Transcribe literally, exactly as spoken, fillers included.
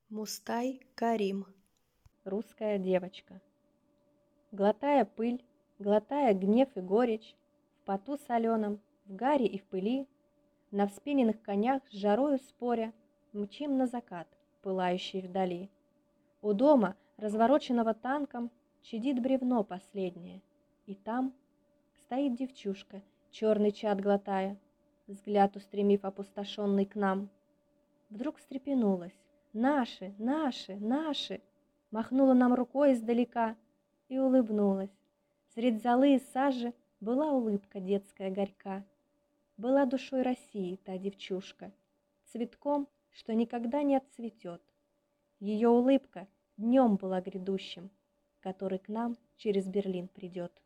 Мустай Карим. Русская девочка. Глотая пыль, глотая гнев и горечь, в поту соленом, в гаре и в пыли, на вспененных конях с жарою споря, мчим на закат, пылающий вдали. У дома, развороченного танком, чадит бревно последнее, и там стоит девчушка, черный чад глотая, взгляд устремив опустошенный к нам. Вдруг встрепенулась: «Наши, наши, наши!» Махнула нам рукой издалека и улыбнулась. Средь золы и сажи была улыбка детская горька. Была душой России та девчушка, цветком, что никогда не отцветет. Ее улыбка днем была грядущим, который к нам через Берлин придет.